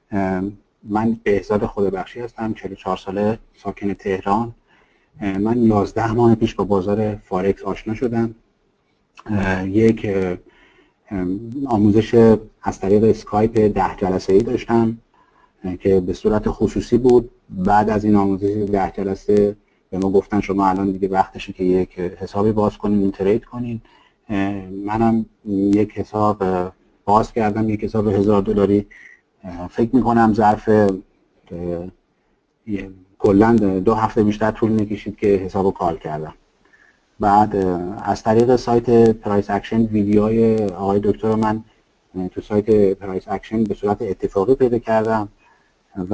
من بهزاد خودبخشی هستم، 44 ساله، ساکن تهران. من 11 ماه پیش با بازار فارکس آشنا شدم. یک آموزش از طریق اسکایپ 10 جلسه‌ای داشتم که به صورت خصوصی بود. بعد از این آموزش 10 جلسه به ما گفتن شما الان دیگه وقتشه که یک حسابی باز کنین، ترید کنین. منم یک حساب باز کردم، یک حساب $1000. فکر میکنم ظرف کلا 2 هفته بیشتر طول نکشید که حسابو کار کردم. بعد از طریق سایت پرایس اکشن ویدیوهای آقای دکتر من تو سایت پرایس اکشن به صورت اتفاقی پیدا کردم و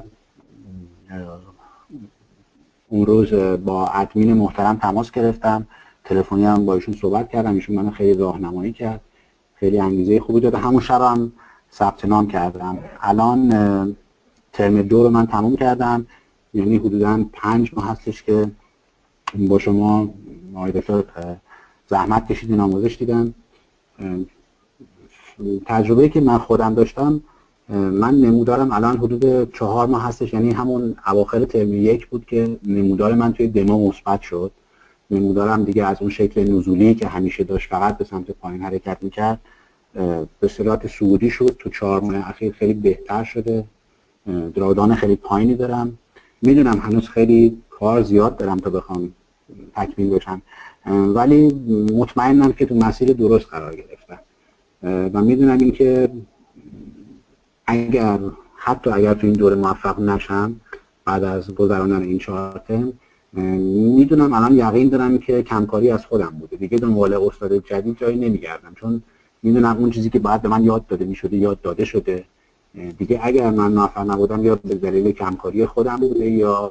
اون روز با ادمین محترم تماس گرفتم، تلفنی هم با ایشون صحبت کردم. ایشون منو خیلی راهنمایی کرد، خیلی انگیزه خوبی داد. همون شب هم ثبت نام کردم. الان ترم 2 رو من تموم کردم، یعنی حدوداً 5 ماه هستش که با شما آقای دکتر زحمت کشیدین، آموزش دیدن. تجربه‌ای که من خودم داشتم، من نمودارم الان حدود 4 ماه هستش، یعنی همون اواخر ترم 1 بود که نمودار من توی دمو مثبت شد. نمودارم دیگه از اون شکل نزولی که همیشه داشت فقط به سمت پایین حرکت میکرد به صورت صعودی شد. تو 4 ماه اخیر خیلی بهتر شده، درآدان خیلی پایینی دارم. میدونم هنوز خیلی کار زیاد دارم تا بخوام تکمیل بشم، ولی مطمئنم که تو مسیر درست قرار گرفتم و میدونم این که حتی اگر تو این دوره موفق نشم بعد از گذراندن این 4 ترم، میدونم الان یقین دارم که کمکاری از خودم بوده. دیگه دنبال استاد جدید جایی نمیگردم، چون میدونم اون چیزی که باید به من یاد داده میشده یاد داده شده. دیگه اگر من موفق نبودم یا به دلیل کمکاری خودم بوده یا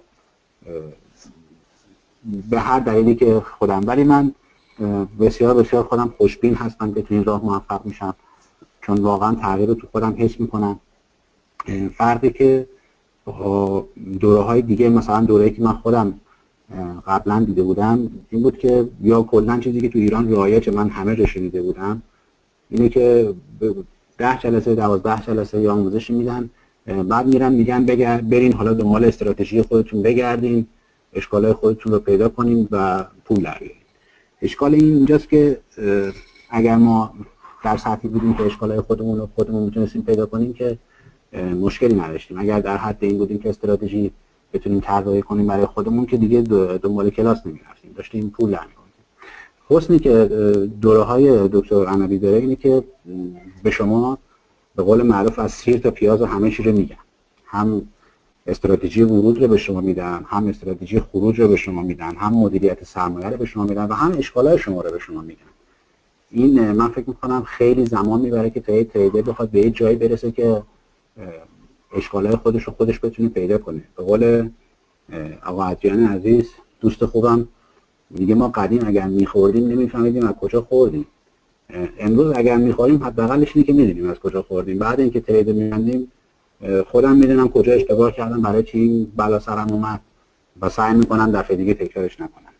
به هر دلیلی که خودم، ولی من بسیار بسیار خودم خوشبین هستم که تو این راه موفق میشم، چون واقعا تغییر رو تو خودم حس میکنم. فرقی که دوره های دیگه، مثلا دوره‌ای که من خودم قبلا دیده بودم این بود که یا کلا چیزی که تو ایران رایجه من همه رو شنیده بودم، اینه که 10 جلسه 12 جلسه یا آموزش میدن، بعد میرن میگن برین حالا دنبال استراتژی خودتون بگردین، اشکالای خودتون رو پیدا کنین و پول در بیارین. اشکال این اینجاست که اگر ما در سطحی بودیم که اشکالای خودمون میتونستیم پیدا کنیم که مشکلی نداشتیم. اگر در حد این بودیم که استراتژی بتونیم طراحی کنیم برای خودمون که دیگه دنبال کلاس نمیرفتیم، داشتیم پول در می‌آوردیم. حسنی که دوره‌های دکتر انبی داره اینه که به شما به قول معروف از سیر تا پیاز همه چیز رو میگن. هم استراتژی ورود رو به شما میدن، هم استراتژی خروج رو به شما میدن، هم مدیریت سرمایه رو به شما میدن و هم اشکالای شما رو به شما میدن. این من فکر میکنم خیلی زمان میبره که تا تریدر بخواد به یه جایی برسه که اشکالای خودش رو خودش بتونه پیدا کنه. به قول آقا ادریان عزیز دوست خوبم میگه ما قدیم اگر میخوردیم نمیفهمیدیم از کجا خوردیم، امروز اگر میخوریم حداقلش اینه که میدونیم از کجا خوردیم. بعد اینکه ترید می‌بندیم خودم میدونم کجا اشتباه کردم، برای چی این بلا سرم اومد و سعی میکنم دفعه دیگه تکرارش نکنم.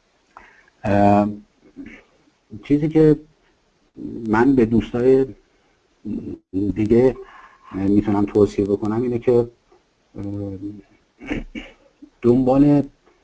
چیزی که من به دوستای دیگه میتونم توصیه بکنم اینه که دنبال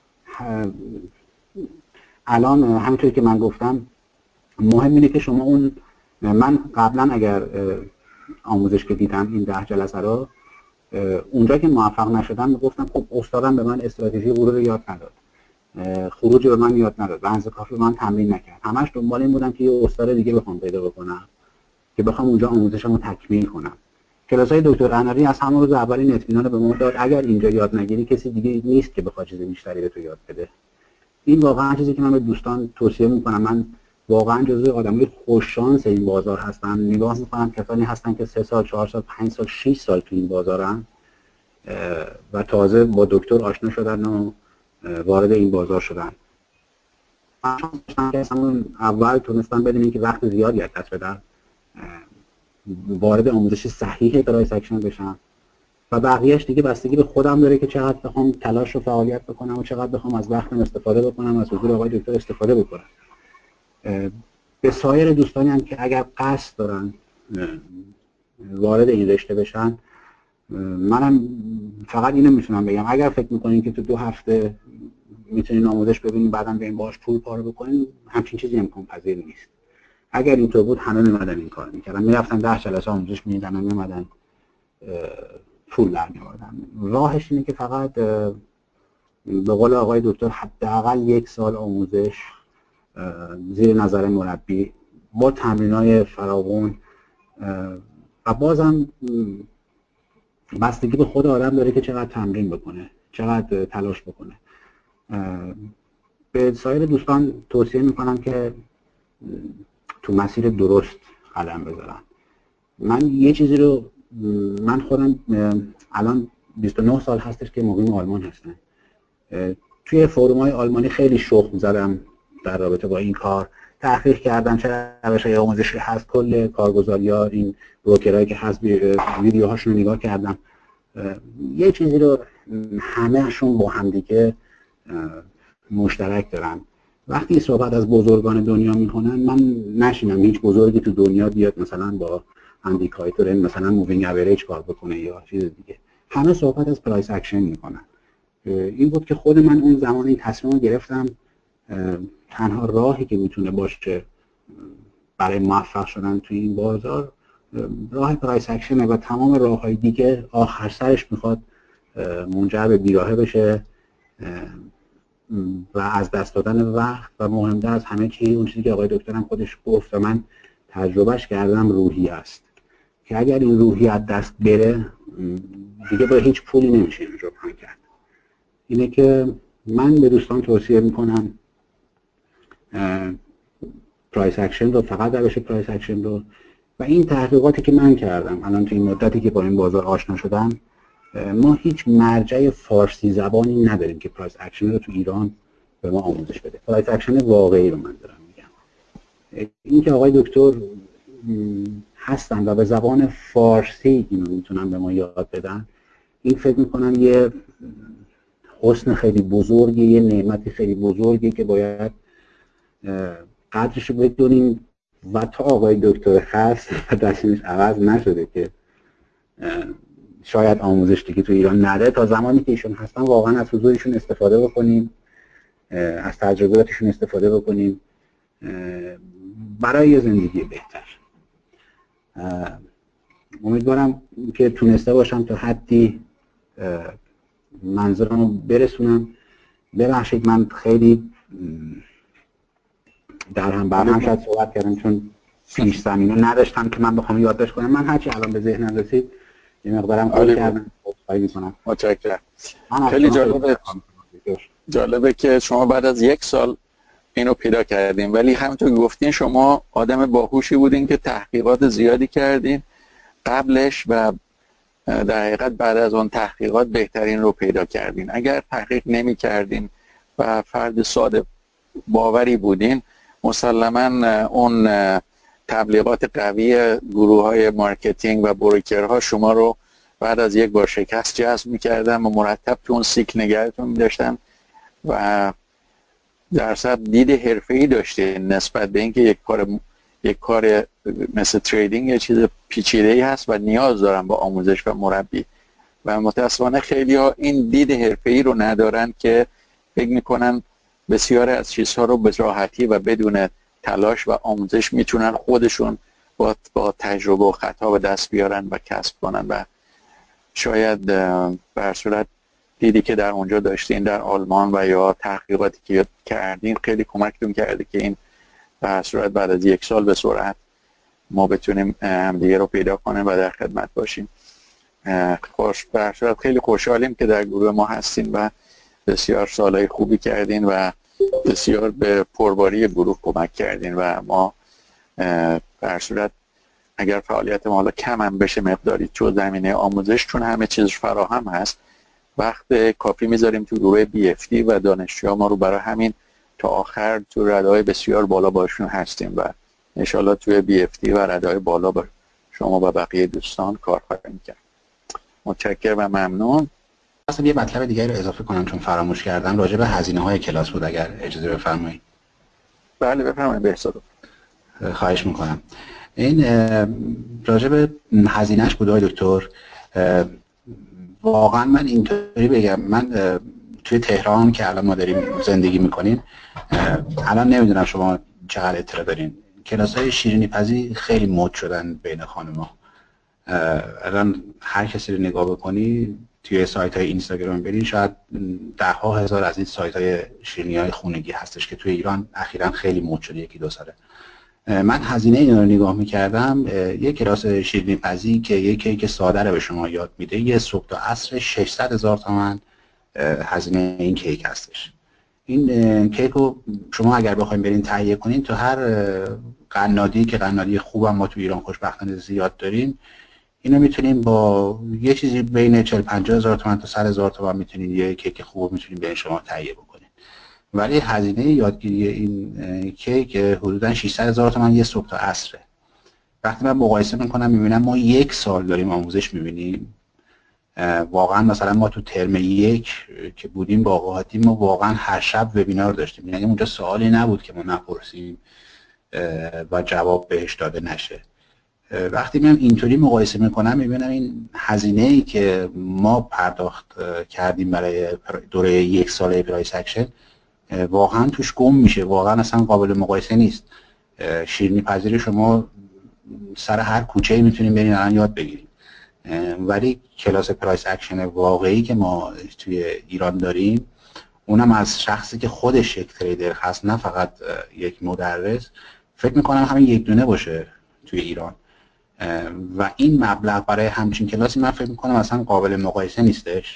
الان همونطور که من گفتم مهم اینه که شما من قبلا اگر آموزش که دیدم این 10 جلسه رو اونجا که موفق نشدم میگفتم خب استادم به من استراتژی ورود رو یاد نداد، خروج به من یاد نداد، بنز کافی من تمرین نکرد. همش دنبال این بودم که یه استاد دیگه بخوام پیدا بکنم که بخوام اونجا آموزشمو تکمیل کنم. کلاسای دکتر اناری از همون روز اول این اطمینان به ما داد اگر اینجا یاد نگیری کسی دیگه نیست که بخواد چیز بیشتری به تو یاد بده. این واقعا چیزی که من به دوستان توصیه میکنم. من واقعا جزو آدمای خوش شانس این بازار هستم. نگاه میکنم کسانی هستن که 3 سال 4 سال 5 سال 6 سال تو این بازارن و تازه با دکتر آشنا شدن و وارد این بازار شدن. من اصلا اول تونستم بدونم که وقت زیادی از دست بدم وارد آموزش صحیح پرایس اکشن بشم و بقیهش دیگه بستگی به خودم داره که چقدر بخوام تلاش و فعالیت بکنم و چقدر بخوام از وقتم استفاده بکنم، از حضور آقای دکتر استفاده بکنم. به سایر دوستانی هم که اگر قصد دارن وارد این رشته بشن منم فقط اینو میتونم بگم اگر فکر میکنین که تو 2 هفته میتونین آموزش ببینین بعدم برین باهاش پول پاره بکنین، همچین چیزی امکان پذیر نیست. اگر اینطور بود همه میمدن این کار میکردن، میرفتن 10 جلسه آموزش میدیدن و میمدن پول در میآوردن. راهش اینه که فقط به قول آقای دکتر حداقل 1 سال آموزش زیر نظر مربی با تمرینای فراوان و بازم بستگی به خود آدم داره که چقدر تمرین بکنه، چقدر تلاش بکنه. به سایر دوستان توصیه میکنم که تو مسیر درست قدم بذارن. من یه چیزی رو من خودم الان 29 سال هستش که مقیم آلمان هستم. توی فروم‌های آلمانی خیلی شخم زدم در رابطه با این کار، تحقیق کردم چه روش‌های آموزشی هست، کل کارگزاری‌ها، این بروکرایی که هست ویدیوهاشون رو نگاه کردم. یه چیزی رو همه‌شون با هم دیگه مشترک دارن. وقتی صحبت از بزرگان دنیا میکنن، من نشینم هیچ بزرگی تو دنیا بیاد مثلا با اندیکاتور مثلا مووینگ اوریج کار بکنه یا چیز دیگه. همه صحبت از پرایس اکشن میکنن. این بود که خود من اون زمان این تصمیم رو گرفتم تنها راهی که میتونه باشه برای موفق شدن توی این بازار راه پرایس اکشنه و تمام راههای دیگه آخر سرش میخواد منجر به بیراهه بشه و از دست دادن وقت و مهمتر از همه چیز اون چیزی که آقای دکترم خودش گفت و من تجربهش کردم روحیه است که اگر این روحیه از دست بره دیگه با هیچ پولی نمیشه این جبران کرد. اینه که من به دوستان توصیه میکنم پرایس اکشن رو، فقط روش پرایس اکشن رو و این تحقیقاتی که من کردم الان تو این مدتی که با این بازار آشنا شدم، ما هیچ مرجع فارسی زبانی نداریم که پرایس اکشن رو تو ایران به ما آموزش بده. پرایس اکشن واقعی رو من دارم میگم. این که آقای دکتر هستن و به زبان فارسی اینو میتونن به ما یاد بدن، این فکر میکنم یه حسن خیلی بزرگی، یه نعمتی خیلی بزرگی که باید قدرش رو بدونیم و تا آقای دکتر هست و دستش عوض نشده که شاید آموزش دیگه تو ایران نده، تا زمانی که ایشون هستن واقعا از حضورشون استفاده بکنیم، از تجربیاتشون استفاده بکنیم برای یه زندگی بهتر. امیدوارم که تونسته باشم تا حدی منظورم رو برسونم. ببخشید من خیلی در هم برهم شاید صحبت کردم چون پیش زمینه نداشتم که من بخوام یادداشت کنم. من هرچی الان به ذهنم رسید یه مقدارم کار کردم. خواهی میکنم. متشکرم. خیلی جالبه که شما بعد از 1 سال اینو پیدا کردین، ولی همونطور که گفتین شما آدم باهوشی بودین که تحقیقات زیادی کردین قبلش و در حقیقت بعد از اون تحقیقات بهترین رو پیدا کردین. اگر تحقیق نمی کردین و فرد ساده باوری بودین، مسلماً اون تبلیغات قوی گروه‌های مارکتینگ و بروکرها شما رو بعد از 1 بار شکست جذب می‌کردن و مرتب تو اون سیکل نگهتون می‌داشتن و درصد دید حرفه‌ای داشتین نسبت به اینکه یک کار مثل تریدینگ یه چیز پیچیده‌ای هست و نیاز دارن با آموزش و مربی. و متأسفانه خیلی‌ها این دید حرفه‌ای رو ندارن که فکر می‌کنن بسیاری از چیزها رو به راحتی و بدون تلاش و آموزش میتونن خودشون با تجربه و خطا به دست بیارن و کسب کنن و شاید به هر صورت دیدی که در اونجا داشتین در آلمان و یا تحقیقاتی که کردین خیلی کمکتون کرده که این به هر صورت بعد از 1 سال به سرعت ما بتونیم همدیگه رو پیدا کنیم و در خدمت باشیم. به هر صورت خیلی خوشحالیم که در گروه ما هستین و بسیار سالهای خوبی کردین و بسیار به پرباری گروه کمک کردین و ما به هر صورت اگر فعالیت ما حالا کم هم بشه مقداری تو زمینه آموزش، چون همه چیز فراهم هست، وقت کافی میذاریم تو گروه BFT و دانشجوها ما رو برای همین تا آخر تو رده‌های بسیار بالا باشون هستیم و انشالله توی BFT و رده‌های بالا با شما و بقیه دوستان کار خواهیم کرد. متشکرم و ممنون. اصلا یه مطلب دیگه رو اضافه کنم چون فراموش کردم، راجع به هزینه‌های کلاس بود اگر اجازه بفرمایید. بله بفرمایید. بهزاد خواهش میکنم. این راجع به هزینه‌اش بود آقای دکتر. واقعا من اینطوری بگم، من توی تهران که الان ما داریم زندگی میکنیم، الان نمیدونم شما چقدر اطلاع دارین، کلاس‌های شیرینی پزی خیلی مد شدن بین خانم‌ها. الان هر کسی رو نگاه بکنی توی سایت‌های اینستاگرام برین، شاید ده‌ها هزار از این سایت‌های شیرینی‌های خونگی هستش که توی ایران اخیراً خیلی مد شده، یکی دو ساله. من هزینه اینا رو نگاه می‌کردم، یک کلاس شیرینی پزی که یک کیک ساده رو به شما یاد میده، یه صبح تا عصر 600,000 تومان هزینه این کیک هستش. این کیک رو شما اگر بخواید برین تهیه کنین تو هر قنادی که قنادی خوب هم ما تو ایران خوشبختانه زیاد داریم، اینو میتونین با یه چیزی بین 40-50 هزار تومان تا 100,000 تومان میتونین یه کیک خوب میتونین برین شما تهیه بکنین. ولی هزینه یادگیری این کیک حدودا 600,000 تومان یه صبح تا عصره. وقتی من مقایسه میکنم میبینم ما 1 سال داریم آموزش میبینیم. واقعا مثلا ما تو ترم 1 که بودیم با آقاهاتی، ما واقعا هر شب وبینار داشتیم، یعنی اونجا سوالی نبود که ما نپرسیم و جواب بهش داده نشه. وقتی من اینطوری مقایسه میکنم میبینم این هزینه‌ای که ما پرداخت کردیم برای دوره 1 ساله پرایس اکشن واقعا توش گم میشه، واقعا اصلا قابل مقایسه نیست. شیرینی پذیری شما سر هر کوچه‌ای میتونیم برین الان یاد بگیریم، ولی کلاس پرایس اکشن واقعی که ما توی ایران داریم، اونم از شخصی که خودش یک تریدر هست، نه فقط یک مدرس، فکر میکنم همین یک دونه باشه توی ایران. و این مبلغ برای همچین کلاسی من فکر میکنم اصلا قابل مقایسه نیستش.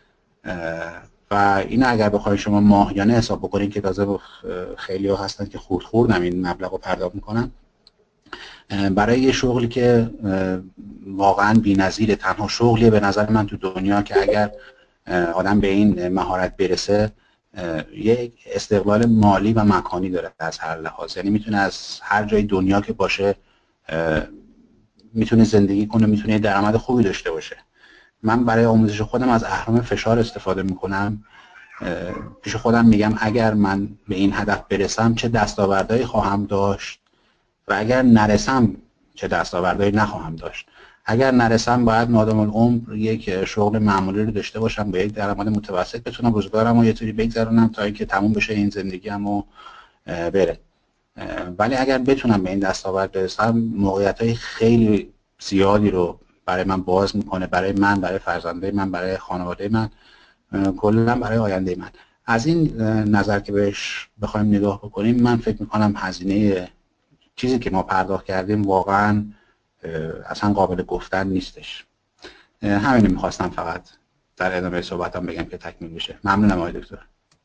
و این اگر بخواید شما ماهیانه حساب بکنید که تازه خیلی ها هستن که خورد خوردم این مبلغ رو پرداخت میکنن، برای یه شغلی که واقعا بی‌نظیره، تنها شغلیه به نظر من تو دنیا که اگر آدم به این مهارت برسه یک استقلال مالی و مکانی داره از هر لحاظ، یعنی میتونه از هر جای دنیا که باشه میتونه زندگی کنه، میتونه درآمد خوبی داشته باشه. من برای آموزش خودم از اهرم فشار استفاده میکنم، پیش خودم میگم اگر من به این هدف برسم چه دستاوردهایی خواهم داشت و اگر نرسم چه دستاوردهایی نخواهم داشت. اگر نرسم باید مادام العمر یک شغل معمولی رو داشته باشم با یک درآمد متوسط، بتونم روزگارم رو یه طوری بگذرونم تا اینکه تموم بشه این زندگی‌ام و بره. ولی اگر بتونم به این دستاورد برسم، موقعیت‌های خیلی زیادی رو برای من باز میکنه، برای من، برای فرزندای من، برای خانواده من، کلا برای آینده من. از این نظر که بهش بخوایم نگاه بکنیم، من فکر میکنم هزینه چیزی که ما پرداخت کردیم واقعا اصلا قابل گفتن نیستش. همین میخواستم فقط در ادامه صحبتم بگم که تکمیل بشه. ممنونم آقای دکتر.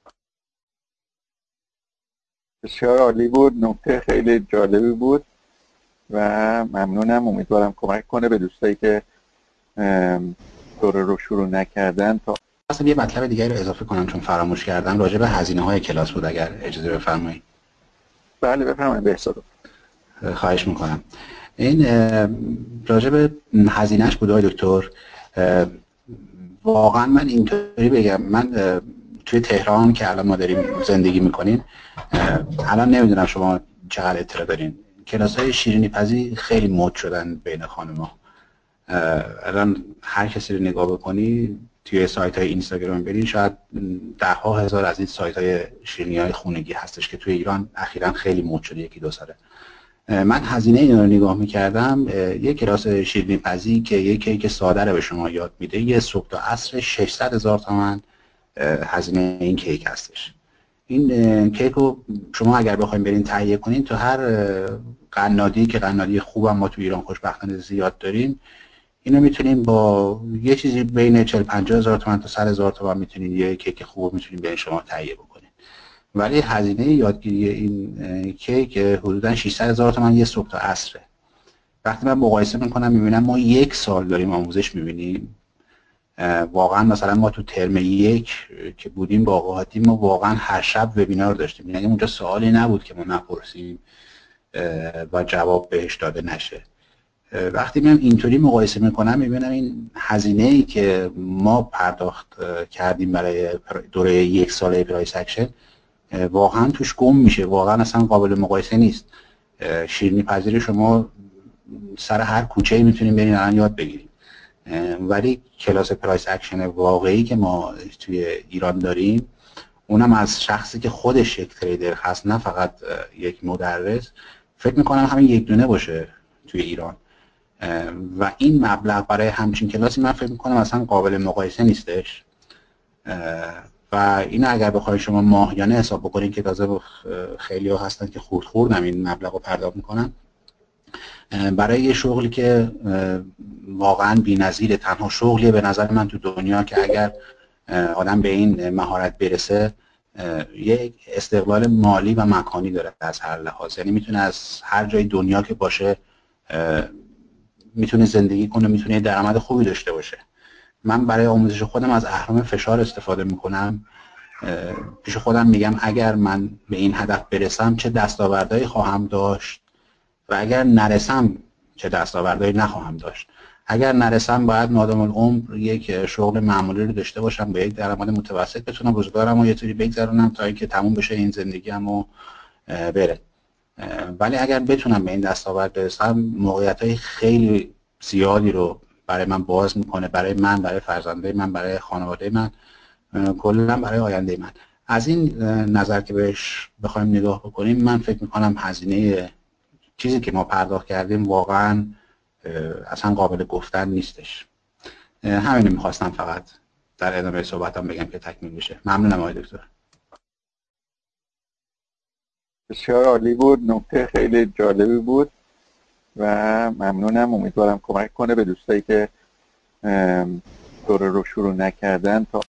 بسیار عالی بود، نکته خیلی جالبی بود و ممنونم. امیدوارم کمک کنه به دوستایی که دوره رو شروع نکردن. تا اصلا یه مطلب دیگه رو اضافه کنم چون فراموش کردم، راجع به هزینه‌های کلاس بود، اگر اجازه بفرمایید. بله بفرمایید. بهزاد، خواهش میکنم. این راجع به هزینه‌اش بود آقای دکتر. واقعا من اینطوری بگم، من توی تهران که الان ما داریم زندگی میکنیم، الان نمیدونم شما چقدر اطلاع دارین، کلاس‌های شیرینی پزی خیلی مد شدن بین خانم‌ها. الان هر کسی رو نگاه بکنی توی سایت‌های اینستاگرام برین، شاید ده‌ها هزار از این سایت‌های شیرینی‌های خونگی هستش که توی ایران اخیراً خیلی مد شده، یکی دو ساله. من هزینه اینا رو نگاه می‌کردم، یک کلاس شیرینی پزی که یک کیک ساده رو به شما یاد میده، یه صبح تا عصر 600,000 تومان هزینه این کیک هستش. این کیک رو شما اگر بخواید برین تهیه کنین تو هر قنادی که قنادی خوب هم ما تو ایران خوشبختانه زیاد داریم، اینو میتونیم با یه چیزی بین 40-50 هزار تومان تا 100,000 تومان میتونین یه کیک خوب میتونین برای شما تهیه بکنین. ولی هزینه یادگیری این کیک حدودا 600,000 تومان یه صبح تا عصره. وقتی من مقایسه میکنم میبینم ما 1 سال داریم آموزش میبینیم. واقعا مثلا ما تو ترم 1 که بودیم با آقاهاتی، ما واقعا هر شب وبینار داشتیم، یعنی اونجا سوالی نبود که ما نپرسیم و جواب بهش داده نشه. وقتی من اینطوری مقایسه میکنم میبینم این هزینه‌ای که ما پرداخت کردیم برای دوره 1 ساله پرایس اکشن واقعا توش گم میشه، واقعا اصلا قابل مقایسه نیست. شیرینی پذیری شما سر هر کوچه‌ای میتونیم برین الان یاد بگیریم. ولی کلاس پرایس اکشن واقعی که ما توی ایران داریم، اونم از شخصی که خودش یک تریدر هست، نه فقط یک مدرس، فکر میکنم همین یک دونه باشه توی ایران. و این مبلغ برای همچین کلاسی من فکر میکنم اصلا قابل مقایسه نیستش. و این اگر بخواید شما ماهیانه حساب بکنید که تازه خیلی ها هستن که خوردم این مبلغ رو پرداخت میکنن، برای یه شغلی که واقعا بی‌نظیره، تنها شغلیه به نظر من تو دنیا که اگر آدم به این مهارت برسه یک استقلال مالی و مکانی داره از هر لحاظ. یعنی میتونه از هر جای دنیا که باشه میتونه زندگی کنه، میتونه درآمد خوبی داشته باشه. من برای آموزش خودم از اهرام فشار استفاده میکنم. پیش خودم میگم اگر من به این هدف برسم چه دستاوردهایی خواهم داشت و اگر نرسم چه دستاوردهایی نخواهم داشت. اگر نرسم باید مادام العمر یک شغل معمولی رو داشته باشم با یک درآمد متوسط، بتونم روزگارم رو یه طوری بگذرونم تا اینکه تموم بشه این زندگی‌ام و بره. ولی اگر بتونم به این دستاورد برسم، موقعیت‌های خیلی زیادی رو برای من باز میکنه، برای من، برای فرزندای من، برای خانواده من، کلا برای آینده من. از این نظر که بهش بخوایم نگاه بکنیم، من فکر میکنم هزینه چیزی که ما پرداخت کردیم واقعا اصلا قابل گفتن نیستش. همین میخواستم فقط در ادامه صحبتم بگم که تکمیل بشه. ممنونم آقای دکتر. بسیار عالی بود، نکته خیلی جالبی بود و ممنونم. امیدوارم کمک کنه به دوستایی که دوره رو شروع نکردن تا